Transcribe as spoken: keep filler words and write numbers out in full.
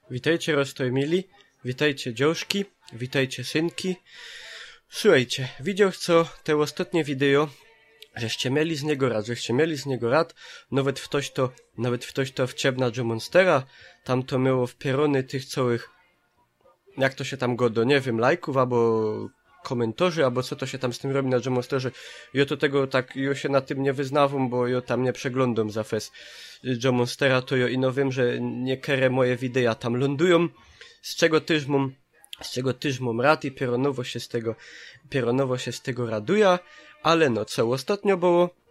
Witajcie rozstojmili, witajcie dziołżki, witajcie synki. Słuchajcie, widział co te ostatnie wideo, żeście mieli z niego rad, żeście mieli z niego rad, nawet ktoś to, nawet ktoś to wciebna do Monstera, tam to miało wpierony tych całych, jak to się tam go do, nie wiem, lajków, albo komentarzy, albo co to się tam z tym robi na Monsterze. Ja to tego tak, ja się na tym nie wyznawam, bo ja tam nie przeglądam za fes Monstera, to ja ino wiem, że niekere moje wideo tam lądują, z czego też mam, z czego też mam rad i pieronowo się z tego, pieronowo się z tego raduje, ale no co ostatnio było,